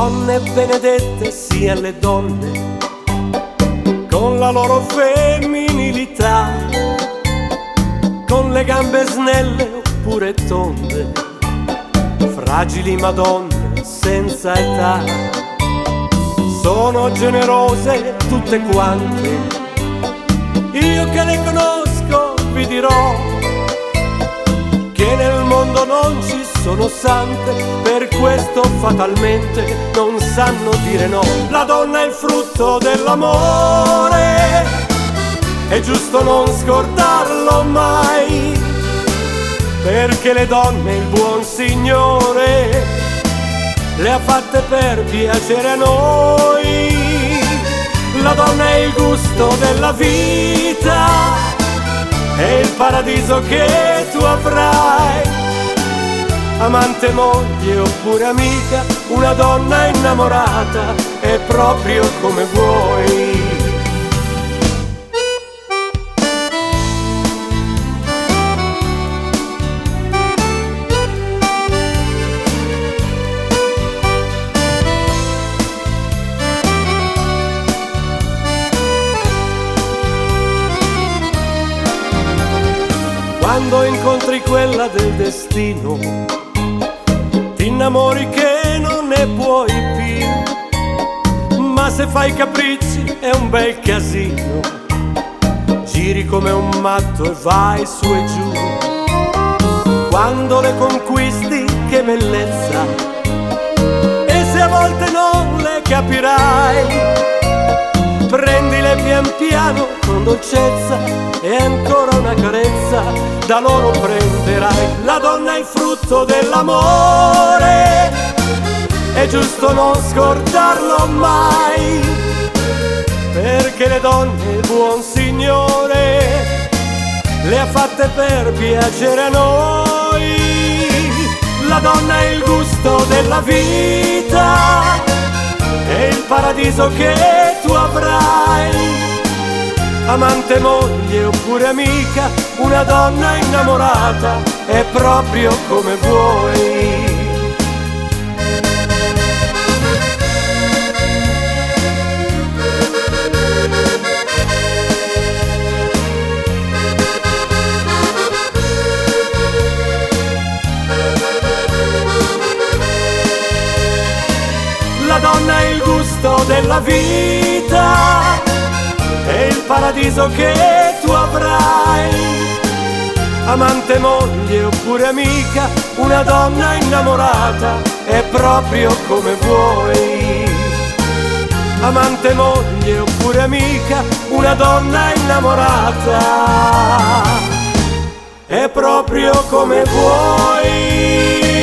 Donne benedette siano le donne, con la loro femminilità, con le gambe snelle oppure tonde, fragili madonne senza età. Sono generose tutte quante, io che le conosco vi dirò che nel mondo non ci sono sante, per questo fatalmente non sanno dire no. La donna è il frutto dell'amore, è giusto non scordarlo mai, perché le donne il buon Signore le ha fatte per piacere a noi. La donna è il gusto della vita, è il paradiso che tu avrai. Amante, moglie oppure amica, una donna innamorata è proprio come vuoi. Quando incontri quella del destino, ti innamori che non ne puoi più, ma se fai capricci è un bel casino, giri come un matto e vai su e giù. Quando le conquisti, che bellezza, e se a volte non le capirai, prendile pian piano con dolcezza e ancora una carezza da loro prenderai. La donna è il frutto dell'amore, è giusto non scordarlo mai, perché le donne il buon Signore le ha fatte per piacere a noi. La donna è il gusto della vita, è il paradiso che tu avrai. Amante, moglie oppure amica, una donna innamorata è proprio come vuoi. La donna è il gusto della vita, è il paradiso che tu avrai. Amante, moglie oppure amica, una donna innamorata è proprio come vuoi. Amante, moglie oppure amica, una donna innamorata è proprio come vuoi.